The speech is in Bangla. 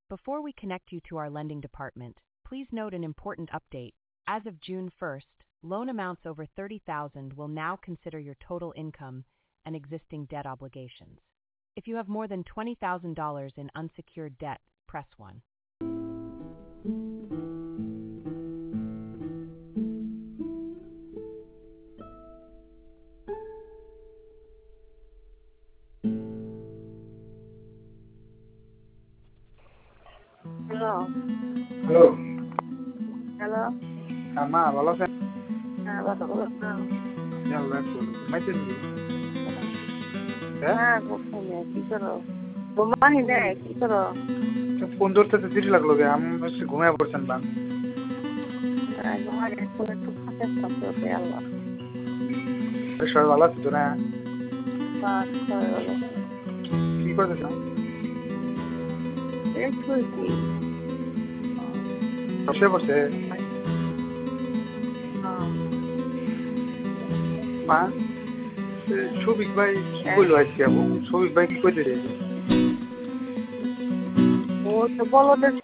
Before we connect you to our lending department, please note an important update. As of June 1st, loan amounts over $30,000 will now consider your total income and existing debt obligations. If you have more than $20,000 in unsecured debt, press 1. Hello. Hello Hello. হ্যাঁ মা ভালো আছেন? হ্যাঁ, কথা বলছো? ঘুমাইতেন কি? হ্যাঁ হ্যাঁ, ঘুমাই কি করো? ঘুমাই নেই কি করো? ফোন ধরতে চিঠি লাগলো গে আমি একটু ঘুমিয়ে পড়ছেন না ঘুমাই একটু একটু ফাঁকে ফাঁকে আল্লাহ সবাই ভালো আছে তো না? বাস করে বলো। কি করতেছেন? এই শুয়েছি। বসে পড়ছে মা শফিক ভাই কি বললো আজকে শফিক ভাই কি করতে চাইছে? ও তো বলদের